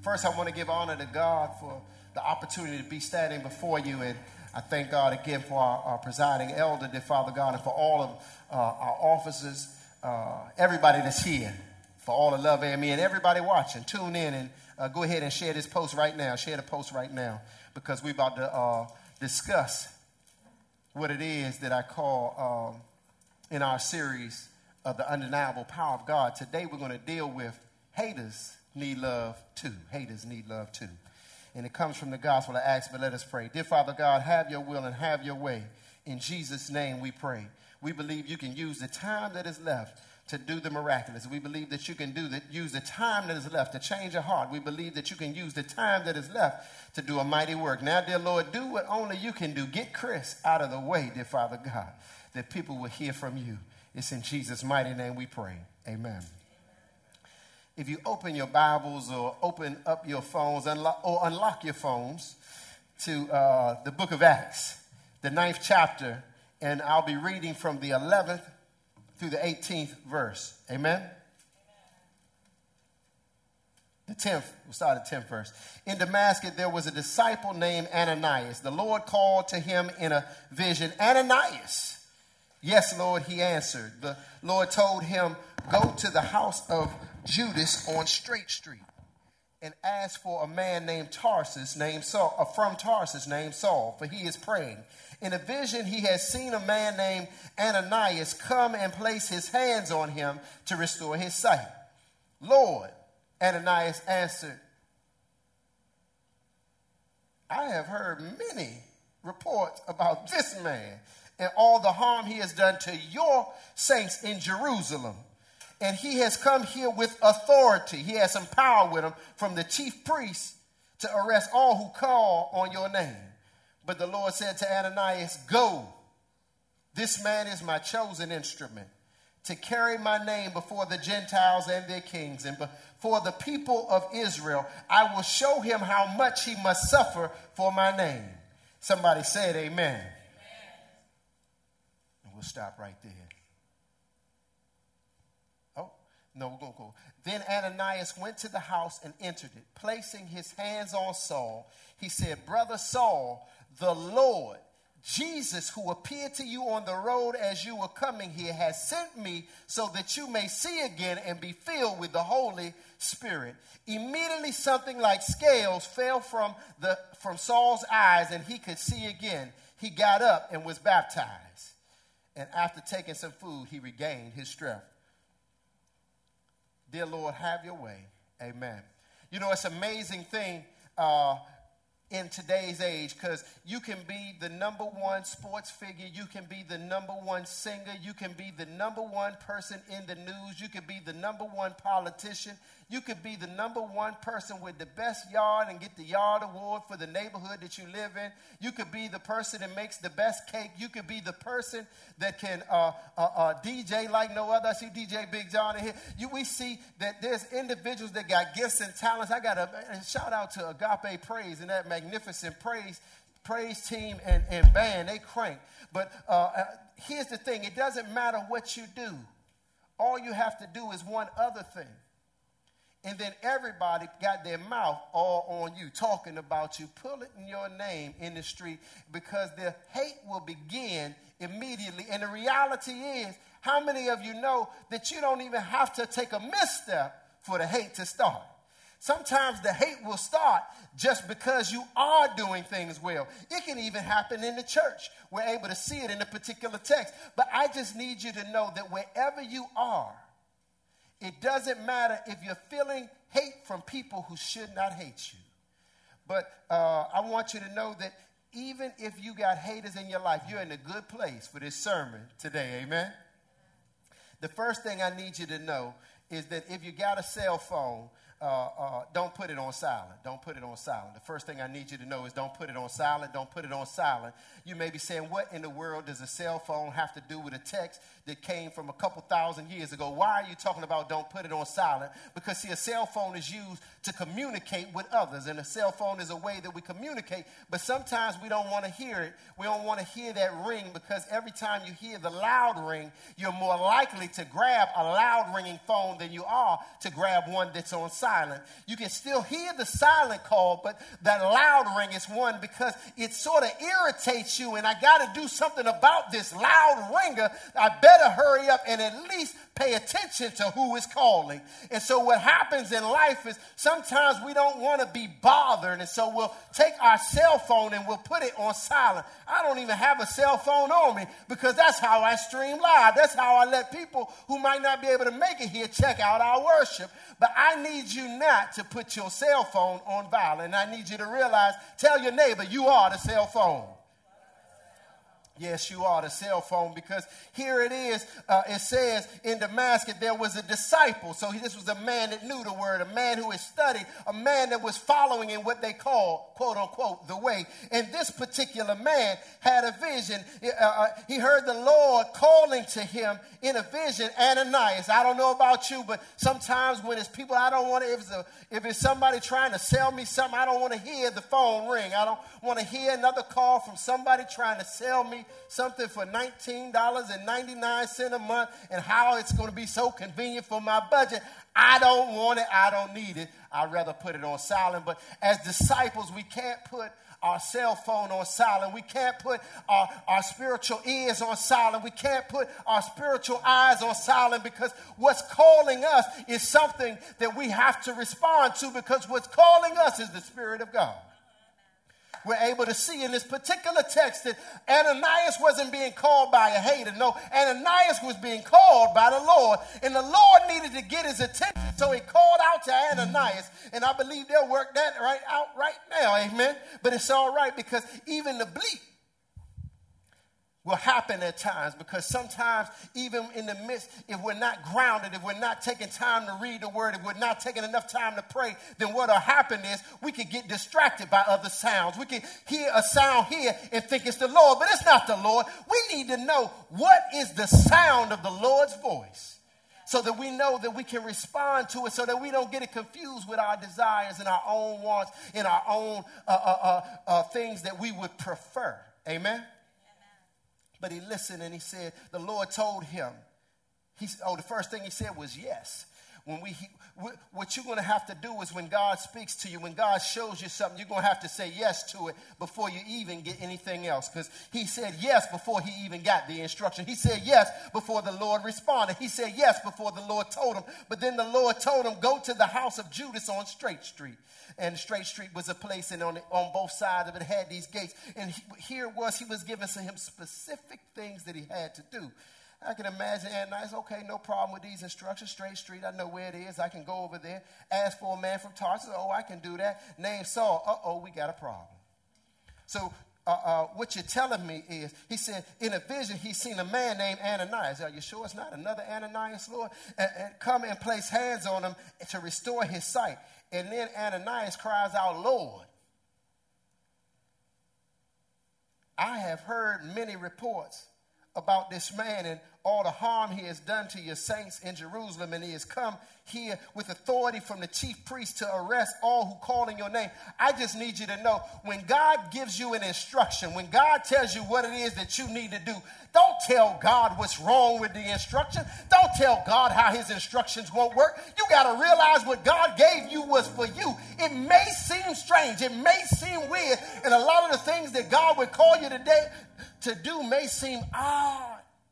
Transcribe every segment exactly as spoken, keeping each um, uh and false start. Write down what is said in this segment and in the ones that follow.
First, I want to give honor to God for the opportunity to be standing before you, and I thank God again for our, our presiding elder, dear Father God, and for all of uh, our officers, uh, everybody that's here, for all the love and me, and everybody watching. Tune in and uh, go ahead and share this post right now. Share the post right now, because we're about to uh, discuss what it is that I call um, in our series of the undeniable power of God. Today we're going to deal with haters need love too. Haters need love too. And it comes from the gospel of Acts, but let us pray. Dear Father God, have your will and have your way. In Jesus' name we pray. We believe you can use the time that is left to do the miraculous. We believe that you can do that, use the time that is left to change a heart. We believe that you can use the time that is left to do a mighty work. Now, dear Lord, do what only you can do. Get Chris out of the way, dear Father God, that people will hear from you. It's in Jesus' mighty name we pray. Amen. If you open your Bibles or open up your phones unlock, or unlock your phones to uh, the book of Acts, the ninth chapter, and I'll be reading from the eleventh through the eighteenth verse. Amen? The tenth, we'll start at the tenth verse. In Damascus, there was a disciple named Ananias. The Lord called to him in a vision, Ananias. Yes, Lord, he answered. The Lord told him, go to the house of Judas on Straight Street and ask for a man named Tarsus, named Saul, uh, from Tarsus named Saul, for he is praying. In a vision, he has seen a man named Ananias come and place his hands on him to restore his sight. Lord, Ananias answered, I have heard many reports about this man and all the harm he has done to your saints in Jerusalem. And he has come here with authority. He has some power with him from the chief priests to arrest all who call on your name. But the Lord said to Ananias, go. This man is my chosen instrument to carry my name before the Gentiles and their kings and before the people of Israel. I will show him how much he must suffer for my name. Somebody said amen. Amen. And we'll stop right there. No, we're going to go. Then Ananias went to the house and entered it. Placing his hands on Saul, he said, Brother Saul, the Lord, Jesus, who appeared to you on the road as you were coming here, has sent me so that you may see again and be filled with the Holy Spirit. Immediately something like scales fell from, the, from Saul's eyes and he could see again. He got up and was baptized. And after taking some food, he regained his strength. Dear Lord, have your way. Amen. You know, it's an amazing thing uh, in today's age, because you can be the number one sports figure. You can be the number one singer. You can be the number one person in the news. You can be the number one politician. You could be the number one person with the best yard and get the yard award for the neighborhood that you live in. You could be the person that makes the best cake. You could be the person that can uh, uh, uh, D J like no other. I see D J Big John in here. You, we see that there's individuals that got gifts and talents. I got a, a shout out to Agape Praise and that magnificent praise praise team and, and band. They crank. But uh, uh, here's the thing. It doesn't matter what you do. All you have to do is one other thing. And then everybody got their mouth all on you, talking about you, pulling your name in the street, because the hate will begin immediately. And the reality is, how many of you know that you don't even have to take a misstep for the hate to start? Sometimes the hate will start just because you are doing things well. It can even happen in the church. We're able to see it in a particular text. But I just need you to know that wherever you are, it doesn't matter if you're feeling hate from people who should not hate you. But uh, I want you to know that even if you got haters in your life, you're in a good place for this sermon today. Amen? The first thing I need you to know is that if you got a cell phone, Uh, uh, don't put it on silent. Don't put it on silent. The first thing I need you to know is don't put it on silent. Don't put it on silent. You may be saying, what in the world does a cell phone have to do with a text that came from a couple thousand years ago? Why are you talking about don't put it on silent? Because, see, a cell phone is used to communicate with others, and a cell phone is a way that we communicate, but sometimes we don't want to hear it. We don't want to hear that ring, because every time you hear the loud ring, you're more likely to grab a loud ringing phone than you are to grab one that's on silent. You can still still hear the silent call, but that loud ring is one because it sort of irritates you, and I got to do something about this loud ringer. I better hurry up and at least pay attention to who is calling. And so what happens in life is sometimes we don't want to be bothered, and so we'll take our cell phone and we'll put it on silent. I don't even have a cell phone on me because that's how I stream live. That's how I let people who might not be able to make it here check out our worship. But I need you not to put your cell phone on violent. I need you to realize, tell your neighbor, you are the cell phone. Yes, you are the cell phone, because here it is. Uh, it says in Damascus there was a disciple. So this was a man that knew the word, a man who had studied, a man that was following in what they call, quote unquote, the way. And this particular man had a vision. Uh, he heard the Lord calling to him in a vision, Ananias. I don't know about you, but sometimes when it's people I don't want to, if it's, a, if it's somebody trying to sell me something, I don't want to hear the phone ring. I don't want to hear another call from somebody trying to sell me something for nineteen ninety-nine a month and how it's going to be so convenient for my budget. I don't want it. I don't need it. I'd rather put it on silent. But as disciples, we can't put our cell phone on silent. We can't put our, our spiritual ears on silent. We can't put our spiritual eyes on silent, because what's calling us is something that we have to respond to, because what's calling us is the Spirit of God. We're able to see in this particular text that Ananias wasn't being called by a hater. No, Ananias was being called by the Lord, and the Lord needed to get his attention, so he called out to Ananias, and I believe they'll work that right out right now, amen? But it's all right, because even the bleep will happen at times, because sometimes even in the midst, if we're not grounded, if we're not taking time to read the word, if we're not taking enough time to pray, then what'll happen is we can get distracted by other sounds. We can hear a sound here and think it's the Lord, but it's not the Lord. We need to know what is the sound of the Lord's voice, so that we know that we can respond to it, so that we don't get it confused with our desires and our own wants and our own uh, uh, uh, uh, things that we would prefer. Amen? But he listened, and he said, the Lord told him, he, oh, the first thing he said was yes. When we, he, what you're going to have to do is, when God speaks to you, when God shows you something, you're going to have to say yes to it before you even get anything else. Because he said yes before he even got the instruction. He said yes before the Lord responded. He said yes before the Lord told him. But then the Lord told him, go to the house of Judas on Straight Street. And Straight Street was a place, and on, the, on both sides of it had these gates. And he, here it was, he was giving him specific things that he had to do. I can imagine Ananias, okay, no problem with these instructions. Straight Street, I know where it is. I can go over there. Ask for a man from Tarsus. Oh, I can do that. Name Saul. Uh-oh, we got a problem. So uh, uh, what you're telling me is, he said, in a vision, he's seen a man named Ananias. Are you sure it's not another Ananias, Lord? And, and come and place hands on him to restore his sight. And then Ananias cries out, Lord, I have heard many reports about this man and all the harm he has done to your saints in Jerusalem, and he has come here with authority from the chief priest to arrest all who call in your name. I just need you to know, when God gives you an instruction, when God tells you what it is that you need to do, don't tell God what's wrong with the instruction. Don't tell God how his instructions won't work. You got to realize what God gave you was for you. It may seem strange. It may seem weird. And a lot of the things that God would call you today to do may seem odd.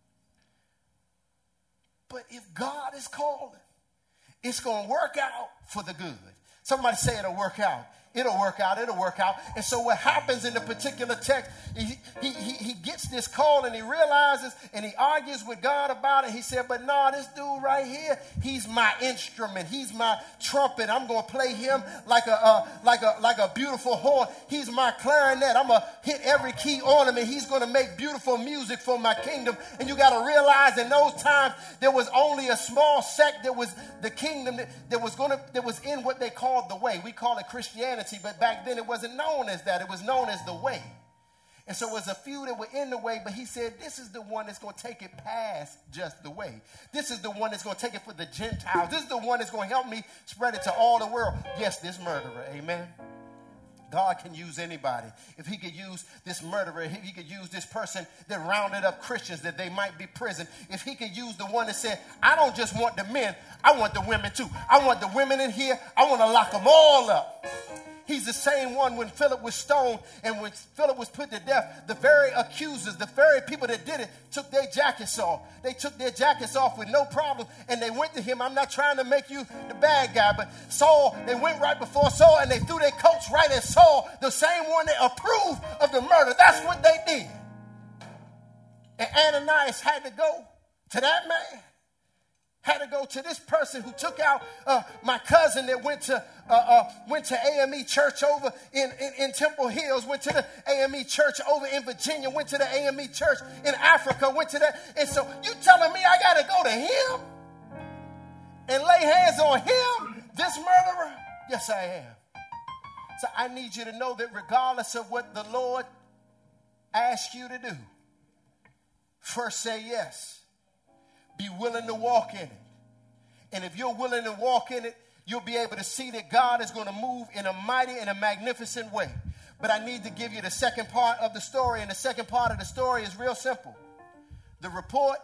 But if God is calling, it's going to work out for the good. Somebody say it'll work out. It'll work out. It'll work out. And so what happens in the particular text, he, he, he, he gets this call, and he realizes, and he argues with God about it. He said, but no, this dude right here, he's my instrument. He's my trumpet. I'm going to play him like a, uh, like a, like a beautiful horn. He's my clarinet. I'm going to hit every key on him, and he's going to make beautiful music for my kingdom. And you got to realize, in those times, there was only a small sect that was the kingdom that, that was going to, that was in what they called the way. We call it Christianity. But back then it wasn't known as that. It was known as the way. And so it was a few that were in the way, but he said, this is the one that's going to take it past just the way. This is the one that's going to take it for the Gentiles. This is the one that's going to help me spread it to all the world. Yes, this murderer. Amen. God can use anybody. If he could use this murderer, if he could use this person that rounded up Christians that they might be prison, if he could use the one that said, I don't just want the men, I want the women too. I want the women in here. I want to lock them all up. He's the same one when Philip was stoned and when Philip was put to death, the very accusers, the very people that did it took their jackets off. They took their jackets off with no problem and they went to him. I'm not trying to make you the bad guy, but Saul, they went right before Saul and they threw their coats right at Saul, the same one that approved of the murder. That's what they did. And Ananias had to go to that man. Had to go to this person who took out uh, my cousin that went to uh, uh, went to A M E Church over in, in, in Temple Hills, went to the A M E Church over in Virginia, went to the A M E Church in Africa, went to that. And so you telling me I got to go to him and lay hands on him, this murderer? Yes, I am. So I need you to know that regardless of what the Lord asks you to do, first say yes. Be willing to walk in it. And if you're willing to walk in it, you'll be able to see that God is going to move in a mighty and a magnificent way. But I need to give you the second part of the story. And the second part of the story is real simple. The report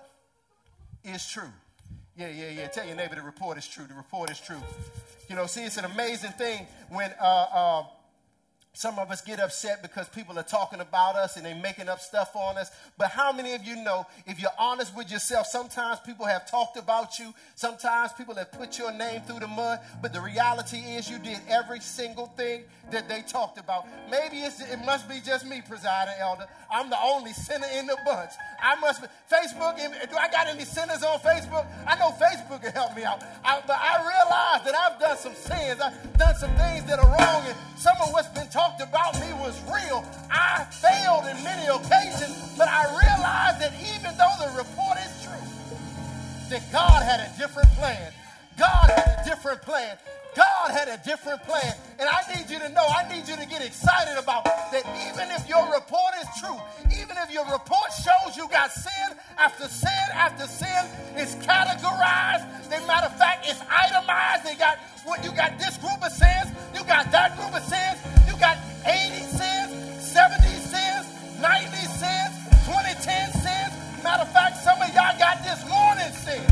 is true. Yeah, yeah, yeah. Tell your neighbor the report is true. The report is true. You know, see, it's an amazing thing when uh, uh, some of us get upset because people are talking about us and they're making up stuff on us. But how many of you know, if you're honest with yourself, sometimes people have talked about you. Sometimes people have put your name through the mud. But the reality is you did every single thing that they talked about. Maybe it's, it must be just me, presiding elder. I'm the only sinner in the bunch. I must be. Facebook, do I got any sinners on Facebook? I know Facebook can help me out. I, but I realize that I've done some sins. I've done some things that are wrong. And some of what's been talked about me was real. I failed in many occasions. But I realized that even though the report is true, that God had a different plan. God had a different plan. God had a different plan. And I need you to know, I need you to get excited about that even if your report is true, even if your report shows you got sin after sin after sin, it's categorized. As a matter of fact, it's itemized. They got what you got this group of sins, you got that group of sins, you got eighty sins, seventy sins, ninety sins, twenty ten sins. Matter of fact, some of y'all got this morning sins.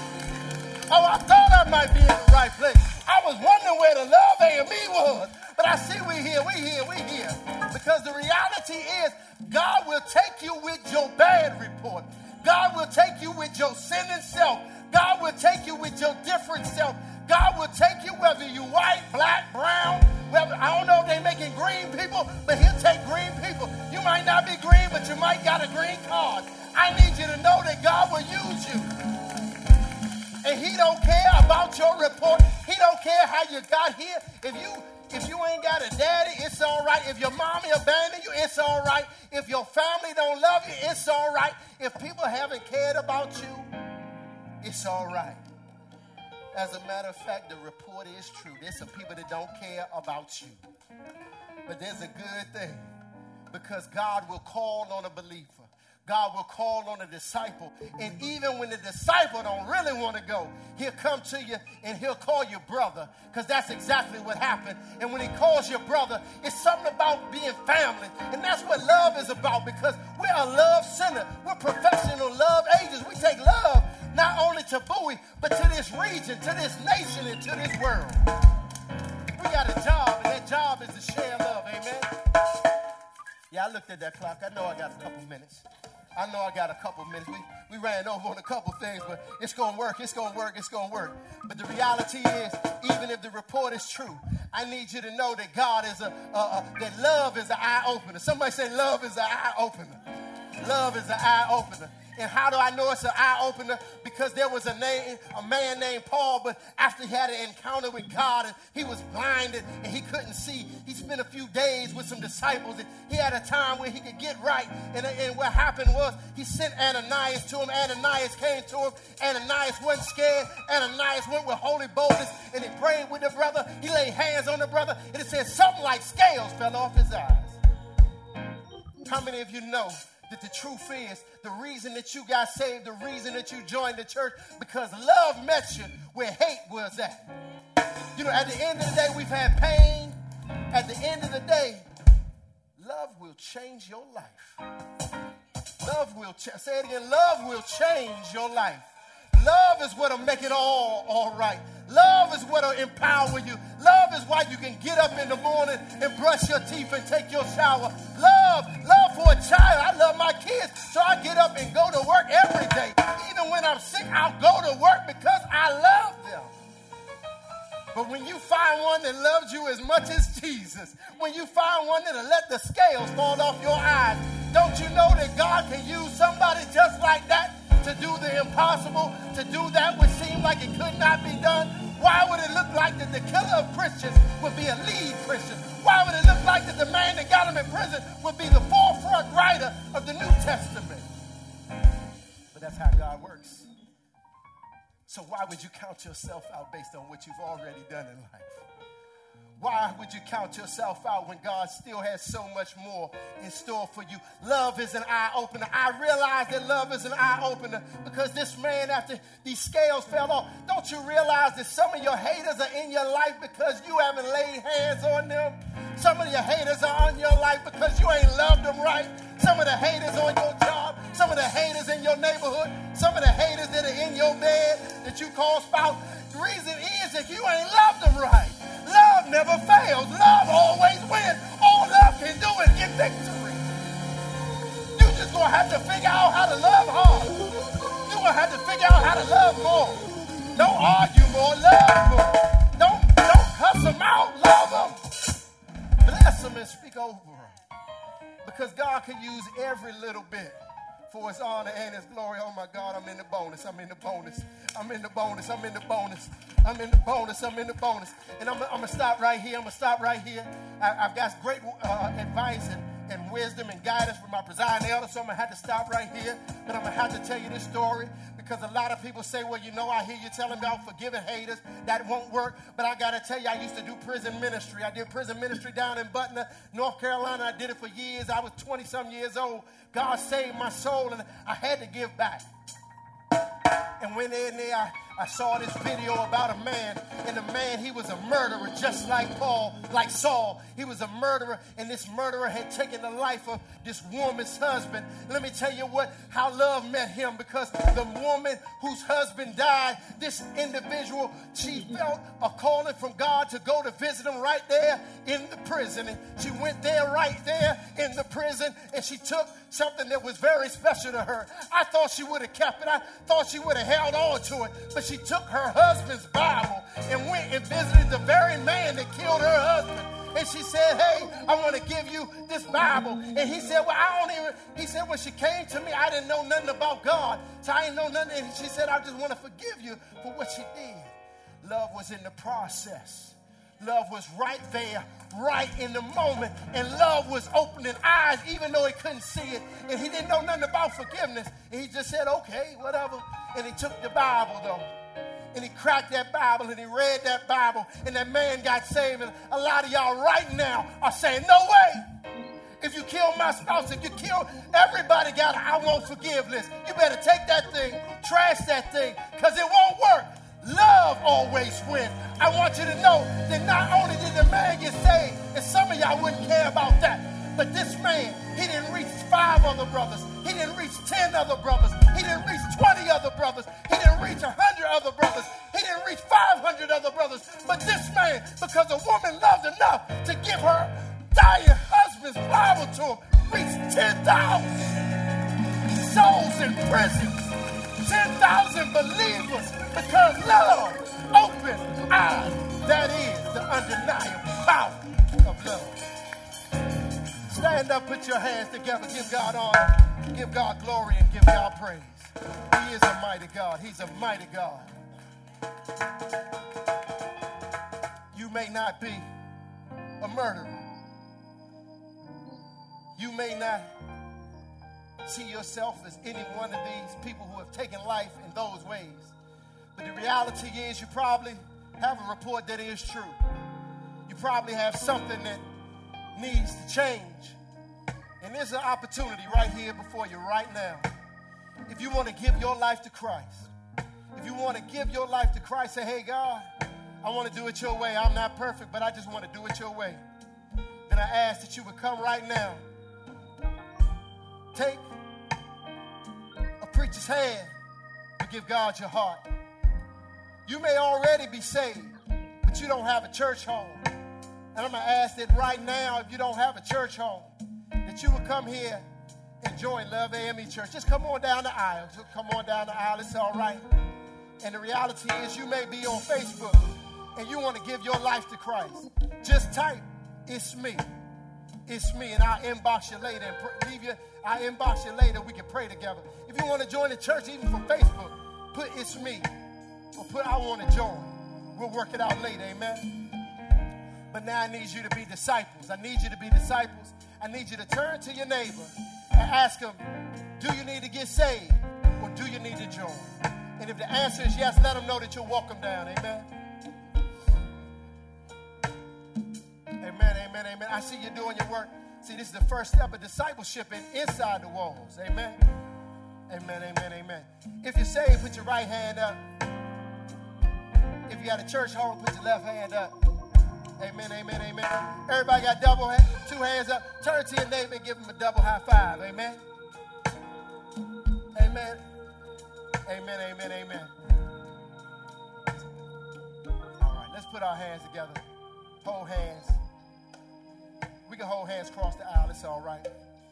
Oh, I thought I might be in the right place. I was wondering where the love A M E was. But I see we here, we here, we here. Because the reality is, God will take you with your bad report. God will take you with your sinning self. God will take you with your different self. God will take you whether you white, black, brown, whether, I don't know if they're making green people, but he'll take green people. You might not be green, but you might got a green card. I need you to know that God will use you. And he don't care about your report. He don't care how you got here. If you if you ain't got a daddy, it's all right. If your mommy abandoned you, it's all right. If your family don't love you, it's all right. If people haven't cared about you, it's all right. As a matter of fact, the report is true. There's some people that don't care about you. But there's a good thing, because God will call on a believer. God will call on a disciple. And even when the disciple don't really want to go, he'll come to you and he'll call you brother, because that's exactly what happened. And when he calls you brother, it's something about being family. And that's what love is about, because we're a love center. We're professional love agents. We take love not only to Bowie, but to this region, to this nation, and to this world. We got a job, and that job is to share love. Amen? Yeah, I looked at that clock. I know I got a couple minutes. I know I got a couple minutes. We, we ran over on a couple things, but it's going to work. It's going to work. It's going to work. But the reality is, even if the report is true, I need you to know that God is a, a, a that love is an eye opener. Somebody say love is an eye opener. Love is an eye opener. And how do I know it's an eye opener? Because there was a name, a man named Paul, but after he had an encounter with God and he was blinded and he couldn't see, he spent a few days with some disciples and he had a time where he could get right. And, and what happened was he sent Ananias to him. Ananias came to him. Ananias wasn't scared. Ananias went with holy boldness and he prayed with the brother. He laid hands on the brother and it said something like scales fell off his eyes. How many of you know that the truth is, the reason that you got saved, the reason that you joined the church, because love met you where hate was at. You know, at the end of the day, we've had pain. At the end of the day, love will change your life. Love will, ch- say it again, love will change your life. Love is what will make it all all right. Love is what will empower you. Love is why you can get up in the morning and brush your teeth and take your shower. Love, love for a child. I love my kids, so I get up and go to work every day. Even when I'm sick, I'll go to work because I love them. But when you find one that loves you as much as Jesus, when you find one that'll let the scales fall off your eyes, don't you know that God can use somebody just like that to do the impossible, to do that which seemed like it could not be done? Why would it look like that the killer of Christians would be a lead Christian? Why would it look like that the man that got him in prison would be the forefront writer of the New Testament? But that's how God works. So why would you count yourself out based on what you've already done in life? Why would you count yourself out when God still has so much more in store for you? Love is an eye-opener. I realize that love is an eye-opener because this man, after these scales fell off, don't you realize that some of your haters are in your life because you haven't laid hands on them? Some of your haters are on your life because you ain't loved them right. Some of the haters on your job, some of the haters in your neighborhood, some of the haters that are in your bed that you call spouse. The reason is that you ain't loved them right. Love never fails. Love always wins. All love can do is get victory. You just gonna have to figure out how to love hard. You're gonna have to figure out how to love more. Don't argue more, love more. Don't, don't cuss them out, love them. Bless them and speak over them. Because God can use every little bit for his honor and his glory. Oh my God, I'm in the bonus. I'm in the bonus. I'm in the bonus. I'm in the bonus. I'm in the bonus. I'm in the bonus. And I'm, I'm going to stop right here. I'm going to stop right here. I, I've got great uh, advice and, and wisdom and guidance from my presiding elder, so I'm going to have to stop right here. But I'm going to have to tell you this story because a lot of people say, well, you know, I hear you telling about forgiving haters. That won't work. But I got to tell you, I used to do prison ministry. I did prison ministry down in Butner, North Carolina. I did it for years. I was twenty-some years old. God saved my soul, and I had to give back. And when in there, I, I saw this video about a man, and the man, he was a murderer just like Paul, like Saul. He was a murderer, and this murderer had taken the life of this woman's husband. Let me tell you what, how love met him, because the woman whose husband died, this individual, she felt a calling from God to go to visit him right there in the prison. And she went there right there in the prison, and she took something that was very special to her. I thought she would have kept it. I thought she would have held on to it. But she took her husband's Bible and went and visited the very man that killed her husband. And she said, hey, I want to give you this Bible. And he said, well, I don't even, he said, when she came to me, I didn't know nothing about God. So I didn't know nothing. And she said, I just want to forgive you for what she did. Love was in the process. Love was right there, right in the moment. And love was opening eyes, even though he couldn't see it. And he didn't know nothing about forgiveness. And he just said, okay, whatever. And he took the Bible, though. And he cracked that Bible and he read that Bible. And that man got saved. And a lot of y'all right now are saying, no way. If you kill my spouse, if you kill, everybody got a I won't forgive list. You better take that thing, trash that thing, because it won't work. Love always wins. I want you to know that not only did the man get saved, and some of y'all wouldn't care about that, but this man, he didn't reach five other brothers. He didn't reach ten other brothers. He didn't reach twenty other brothers. He didn't reach one hundred other brothers. He didn't reach five hundred other brothers. But this man, because a woman loved enough to give her dying husband's Bible to him, reached ten thousand souls in prison. ten thousand believers, because love opens eyes. That is the undeniable power of love. Stand up, put your hands together, give God honor, give God glory, and give God praise. He is a mighty God. He's a mighty God. You may not be a murderer. You may not see yourself as any one of these people who have taken life in those ways. But the reality is you probably have a report that is true. You probably have something that needs to change. And there's an opportunity right here before you right now. If you want to give your life to Christ, if you want to give your life to Christ, say, hey, God, I want to do it your way. I'm not perfect, but I just want to do it your way. can I ask that you would come right now? Take a preacher's hand and give God your heart. You may already be saved, but you don't have a church home. And I'm going to ask that right now, if you don't have a church home, that you would come here and join Love A M E Church. Just come on down the aisle. Just come on down the aisle. It's all right. And the reality is you may be on Facebook and you want to give your life to Christ. Just type, "It's me. It's me." And I'll inbox you later. And pr- leave you, I'll inbox you later. We can pray together. If you want to join the church, even from Facebook, put "It's me." Or put "I want to join." We'll work it out later. Amen. But now I need you to be disciples. I need you to be disciples. I need you to turn to your neighbor and ask him, do you need to get saved or do you need to join? And if the answer is yes, let them know that you're welcome down. Amen. Amen, amen, amen. I see you doing your work. See, this is the first step of discipleship in inside the walls. Amen. Amen, amen, amen. If you're saved, put your right hand up. If you got a church home, put your left hand up. Amen, amen, amen. Everybody got double hand, two hands up. Turn to your neighbor and give him a double high five. Amen. Amen. Amen, amen, amen. All right, let's put our hands together. Hold hands. We can hold hands across the aisle. It's all right.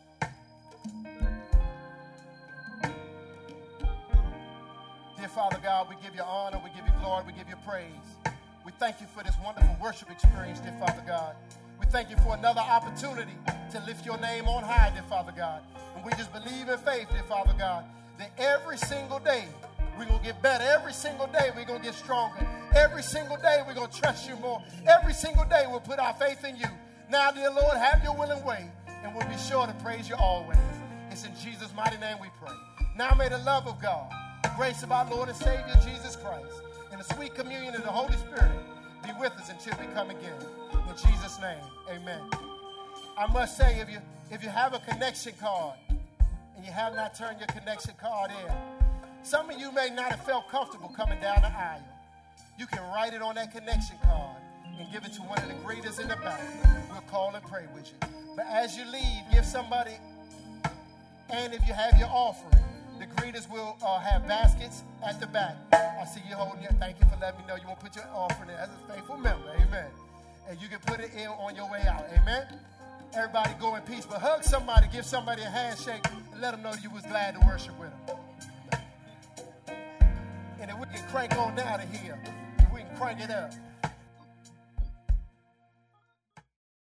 Dear Father God, we give you honor, we give you glory, we give you praise. We thank you for this wonderful worship experience, dear Father God. We thank you for another opportunity to lift your name on high, dear Father God. And we just believe in faith, dear Father God, that every single day we're going to get better. Every single day we're going to get stronger. Every single day we're going to trust you more. Every single day we'll put our faith in you. Now, dear Lord, have your will and way, and we'll be sure to praise you always. It's in Jesus' mighty name we pray. Now may the love of God, the grace of our Lord and Savior Jesus Christ, and the sweet communion of the Holy Spirit be with us until we come again. In Jesus' name, amen. I must say, if you if you have a connection card and you have not turned your connection card in, some of you may not have felt comfortable coming down the aisle. You can write it on that connection card and give it to one of the greeters in the back. We'll call and pray with you. But as you leave, give somebody, and if you have your offering, the greeters will uh, have baskets at the back. I see you holding it. Thank you for letting me know you want to put your offering in as a faithful member. Amen. And you can put it in on your way out. Amen. Everybody go in peace. But hug somebody, give somebody a handshake, and let them know you was glad to worship with them. And if we can crank on down to here, if we can crank it up.